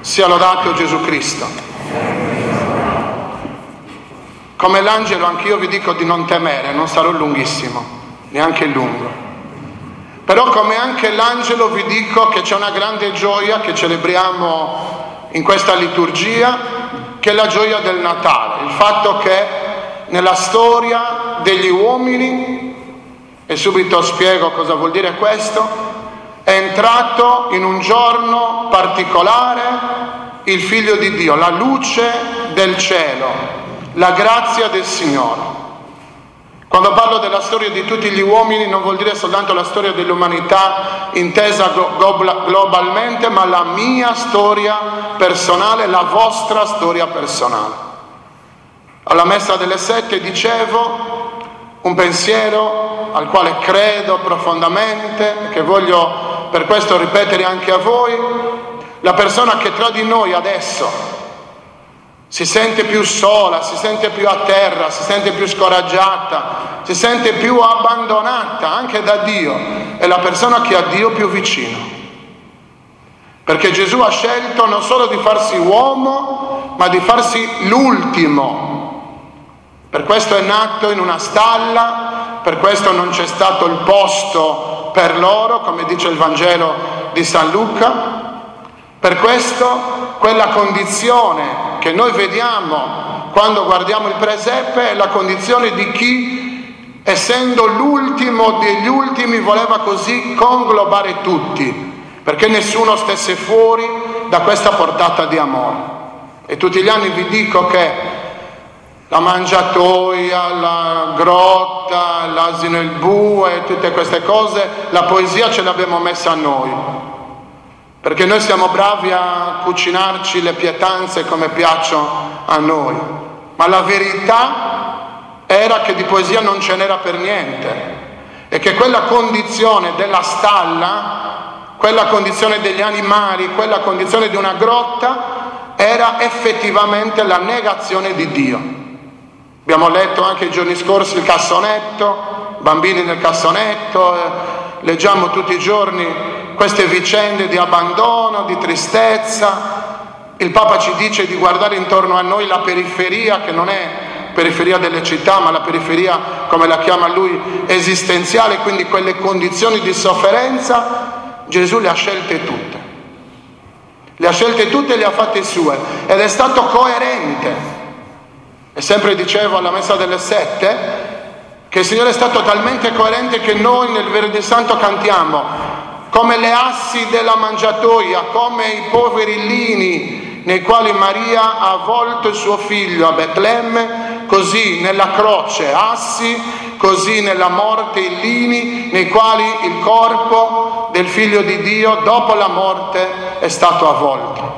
Sia lodato Gesù Cristo. Come l'angelo anch'io vi dico di non temere, non sarò lunghissimo, neanche lungo. Però come anche l'angelo vi dico che c'è una grande gioia che celebriamo in questa liturgia, che è la gioia del Natale, il fatto che nella storia degli uomini, e subito spiego cosa vuol dire questo, è entrato in un giorno particolare il Figlio di Dio, la luce del cielo, la grazia del Signore. Quando parlo della storia di tutti gli uomini non vuol dire soltanto la storia dell'umanità intesa globalmente, ma la mia storia personale, la vostra storia personale. Alla messa delle 7 dicevo un pensiero al quale credo profondamente, che voglio per questo ripetere anche a voi: la persona che tra di noi adesso si sente più sola, si sente più a terra, si sente più scoraggiata, si sente più abbandonata anche da Dio, è la persona che ha Dio più vicino. Perché Gesù ha scelto non solo di farsi uomo, ma di farsi l'ultimo. Per questo è nato in una stalla, per questo non c'è stato il posto per loro, come dice il Vangelo di San Luca. Per questo quella condizione che noi vediamo quando guardiamo il presepe è la condizione di chi, essendo l'ultimo degli ultimi, voleva così conglobare tutti, perché nessuno stesse fuori da questa portata di amore. E tutti gli anni vi dico che la mangiatoia, la grotta, l'asino e il bue, tutte queste cose, la poesia ce l'abbiamo messa a noi, perché noi siamo bravi a cucinarci le pietanze come piacciono a noi, ma la verità era che di poesia non ce n'era per niente, e che quella condizione della stalla, quella condizione degli animali, quella condizione di una grotta era effettivamente la negazione di Dio. Abbiamo letto anche i giorni scorsi il cassonetto, bambini nel cassonetto, leggiamo tutti i giorni queste vicende di abbandono, di tristezza. Il Papa ci dice di guardare intorno a noi la periferia, che non è periferia delle città, ma la periferia, come la chiama lui, esistenziale, quindi quelle condizioni di sofferenza. Gesù le ha scelte tutte. Le ha scelte tutte e le ha fatte sue, ed è stato coerente. E sempre dicevo alla messa delle 7 che il Signore è stato talmente coerente che noi nel Venerdì Santo cantiamo come le assi della mangiatoia, come i poveri lini nei quali Maria ha avvolto il suo figlio a Betlemme, così nella croce assi, così nella morte i lini nei quali il corpo del Figlio di Dio dopo la morte è stato avvolto.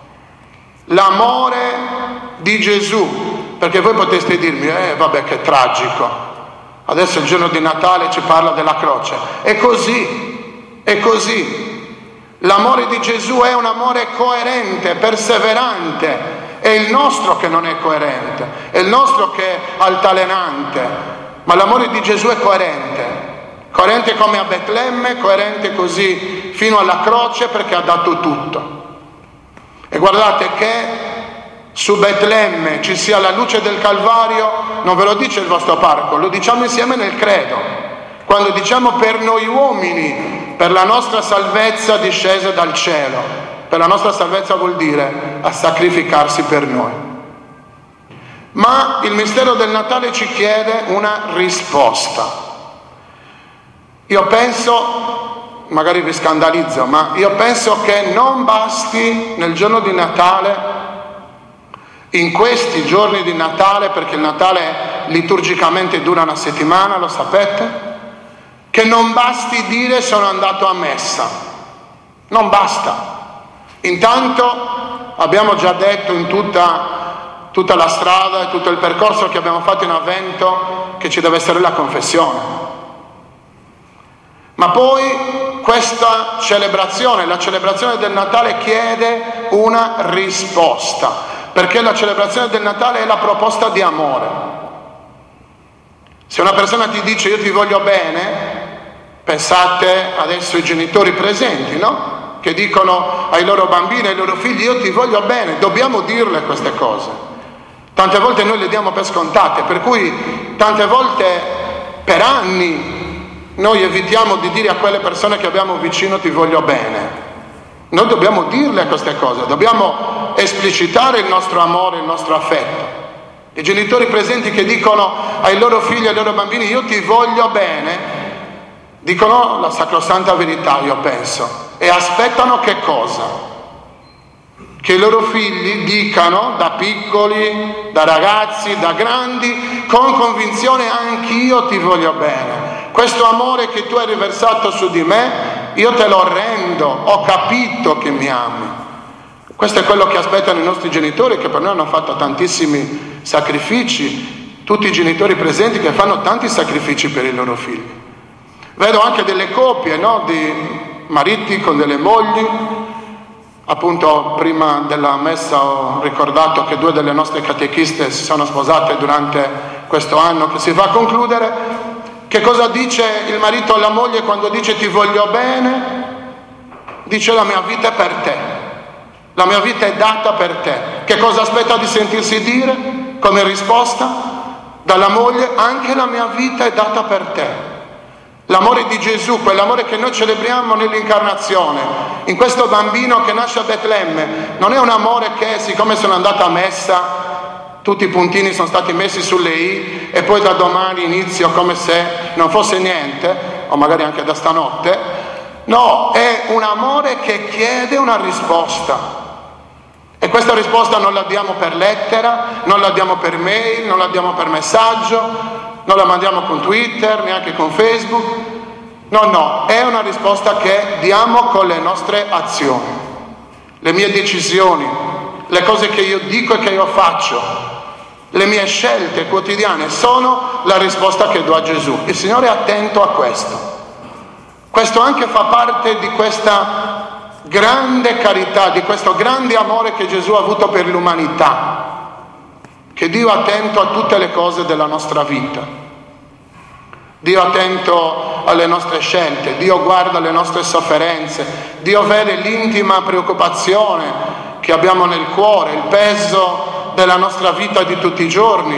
L'amore di Gesù. Perché voi potreste dirmi, vabbè, che tragico, adesso il giorno di Natale ci parla della croce. È così, è così. L'amore di Gesù è un amore coerente, perseverante. È il nostro che non è coerente, è il nostro che è altalenante, ma l'amore di Gesù è coerente. Coerente come a Betlemme, coerente così fino alla croce, perché ha dato tutto. E guardate che su Betlemme ci sia la luce del Calvario, non ve lo dice il vostro parroco, lo diciamo insieme nel credo, quando diciamo per noi uomini, per la nostra salvezza discese dal cielo. Per la nostra salvezza vuol dire a sacrificarsi per noi. Ma il mistero del Natale ci chiede una risposta. Io penso, magari vi scandalizzo, ma io penso che non basti nel giorno di Natale, in questi giorni di Natale, perché il Natale liturgicamente dura una settimana, lo sapete, che non basti dire sono andato a messa. Non basta. Intanto abbiamo già detto in tutta la strada e tutto il percorso che abbiamo fatto in Avvento che ci deve essere la confessione. Ma poi questa celebrazione, la celebrazione del Natale, chiede una risposta. Perché la celebrazione del Natale è la proposta di amore. Se una persona ti dice io ti voglio bene, pensate adesso ai genitori presenti, no? che dicono ai loro bambini, ai loro figli: io ti voglio bene. Dobbiamo dirle queste cose. Tante volte noi le diamo per scontate, per cui tante volte per anni noi evitiamo di dire a quelle persone che abbiamo vicino: ti voglio bene. Noi dobbiamo dirle queste cose, dobbiamo esplicitare il nostro amore, il nostro affetto. I genitori presenti che dicono ai loro figli, ai loro bambini: io ti voglio bene, dicono la sacrosanta verità, io penso, e aspettano che cosa? Che i loro figli dicano, da piccoli, da ragazzi, da grandi, con convinzione: anch'io ti voglio bene. Questo amore che tu hai riversato su di me, io te lo rendo, ho capito che mi ami. Questo è quello che aspettano i nostri genitori, che per noi hanno fatto tantissimi sacrifici, tutti i genitori presenti che fanno tanti sacrifici per i loro figli. Vedo anche delle coppie, no? Di mariti con delle mogli. Appunto prima della messa ho ricordato che 2 delle nostre catechiste si sono sposate durante questo anno che si va a concludere. Che cosa dice il marito alla moglie quando dice ti voglio bene? Dice: la mia vita è per te, la mia vita è data per te. Che cosa aspetta di sentirsi dire come risposta dalla moglie? Anche la mia vita è data per te. L'amore di Gesù, quell'amore che noi celebriamo nell'incarnazione, in questo bambino che nasce a Betlemme, non è un amore che, siccome sono andata a messa, tutti i puntini sono stati messi sulle i e poi da domani inizio come se non fosse niente, o magari anche da stanotte. No, è un amore che chiede una risposta, e questa risposta non la diamo per lettera, non la diamo per mail, non la diamo per messaggio, non la mandiamo con Twitter, neanche con Facebook. No, è una risposta che diamo con le nostre azioni, le mie decisioni, le cose che io dico e che io faccio. Le mie scelte quotidiane sono la risposta che do a Gesù. Il Signore è attento a questo. Questo anche fa parte di questa grande carità, di questo grande amore che Gesù ha avuto per l'umanità, che Dio è attento a tutte le cose della nostra vita. Dio è attento alle nostre scelte, Dio guarda le nostre sofferenze, Dio vede l'intima preoccupazione che abbiamo nel cuore, il peso della nostra vita di tutti i giorni.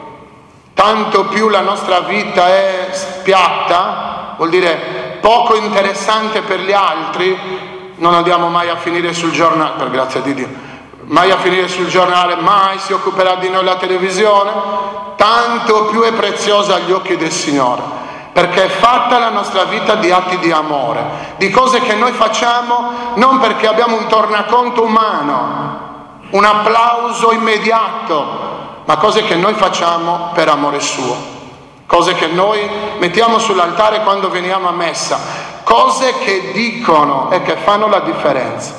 Tanto più la nostra vita è piatta, vuol dire poco interessante per gli altri, non andiamo mai a finire sul giornale, per grazia di Dio, mai a finire sul giornale, mai si occuperà di noi la televisione, tanto più è preziosa agli occhi del Signore, perché è fatta la nostra vita di atti di amore, di cose che noi facciamo non perché abbiamo un tornaconto umano, un applauso immediato, ma cose che noi facciamo per amore suo, cose che noi mettiamo sull'altare quando veniamo a messa, cose che dicono e che fanno la differenza.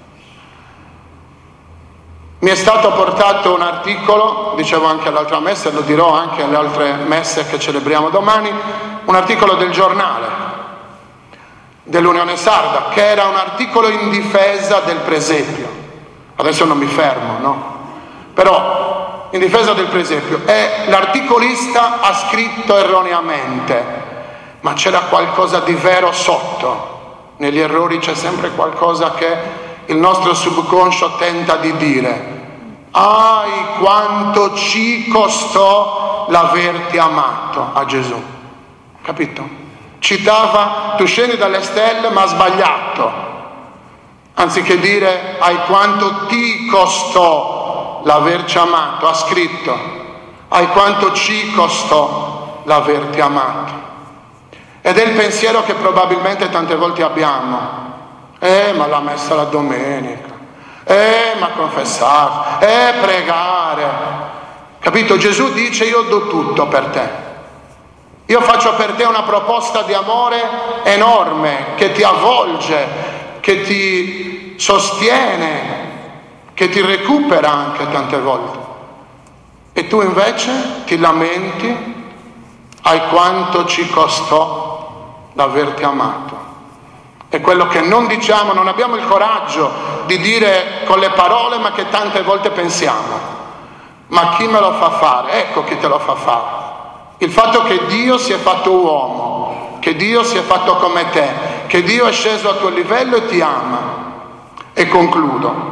Mi è stato portato un articolo, dicevo anche all'altra messa, e lo dirò anche alle altre messe che celebriamo domani, un articolo del giornale dell'Unione Sarda, che era un articolo in difesa del presepio. Adesso non mi fermo, no? Però in difesa del presepio, e l'articolista ha scritto erroneamente, ma c'era qualcosa di vero sotto. Negli errori c'è sempre qualcosa che il nostro subconscio tenta di dire: ai quanto ci costò l'averti amato, a Gesù, capito? Citava: tu scendi dalle stelle ma sbagliato, anziché dire ai quanto ti costò l'averci amato, ha scritto: ai quanto ci costò l'averti amato. Ed è il pensiero che probabilmente tante volte abbiamo: ma la messa la domenica, ma confessare, pregare, capito? Gesù dice: io do tutto per te, io faccio per te una proposta di amore enorme, che ti avvolge, che ti sostiene, che ti recupera anche tante volte, e tu invece ti lamenti ai quanto ci costò l'averti amato. È quello che non diciamo, non abbiamo il coraggio di dire con le parole, ma che tante volte pensiamo. Ma chi me lo fa fare? Ecco chi te lo fa fare. Il fatto che Dio si è fatto uomo, che Dio si è fatto come te, che Dio è sceso a tuo livello e ti ama. E concludo.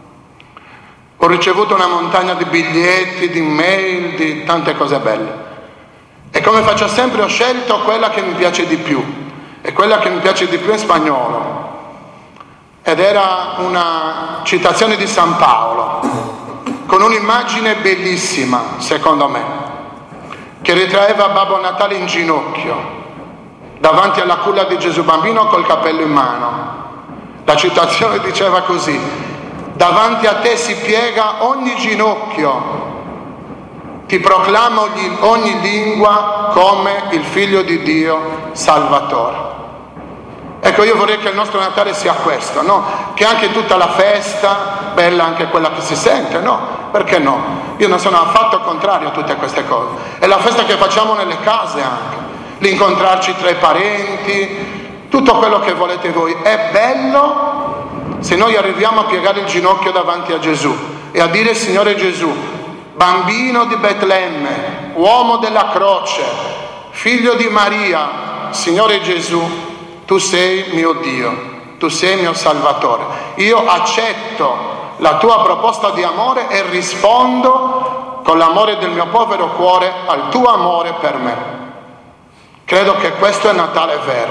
Ho ricevuto una montagna di biglietti, di mail, di tante cose belle. E come faccio sempre ho scelto quella che mi piace di più. E quella che mi piace di più è in spagnolo. Ed era una citazione di San Paolo, con un'immagine bellissima, secondo me, che ritraeva Babbo Natale in ginocchio, davanti alla culla di Gesù bambino col cappello in mano. La citazione diceva così: davanti a te si piega ogni ginocchio, ti proclama ogni lingua come il Figlio di Dio Salvatore. Ecco, io vorrei che il nostro Natale sia questo, no? Che anche tutta la festa, bella anche quella che si sente, no? Perché no? Io non sono affatto contrario a tutte queste cose. È la festa che facciamo nelle case anche, l'incontrarci tra i parenti, tutto quello che volete voi. È bello se noi arriviamo a piegare il ginocchio davanti a Gesù e a dire: Signore Gesù, bambino di Betlemme, uomo della croce, figlio di Maria, Signore Gesù, tu sei mio Dio, tu sei mio Salvatore. Io accetto la tua proposta di amore e rispondo con l'amore del mio povero cuore al tuo amore per me. Credo che questo è Natale vero.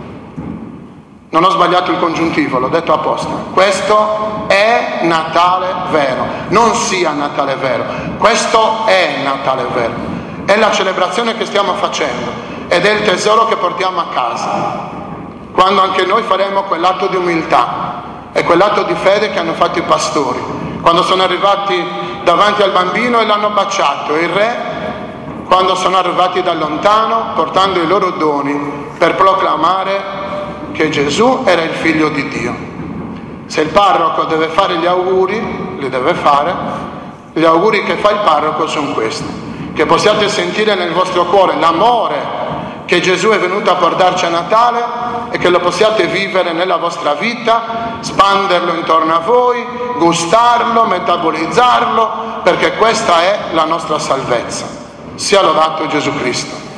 Non ho sbagliato il congiuntivo, l'ho detto apposta. Questo è Natale vero, non sia Natale vero. Questo è Natale vero. È la celebrazione che stiamo facendo ed è il tesoro che portiamo a casa. Quando anche noi faremo quell'atto di umiltà e quell'atto di fede che hanno fatto i pastori, quando sono arrivati davanti al bambino e l'hanno baciato, e il re, quando sono arrivati da lontano portando i loro doni per proclamare che Gesù era il Figlio di Dio. Se il parroco deve fare gli auguri, li deve fare, gli auguri che fa il parroco sono questi: che possiate sentire nel vostro cuore l'amore che Gesù è venuto a portarci a Natale e che lo possiate vivere nella vostra vita, spanderlo intorno a voi, gustarlo, metabolizzarlo, perché questa è la nostra salvezza. Sia lodato Gesù Cristo.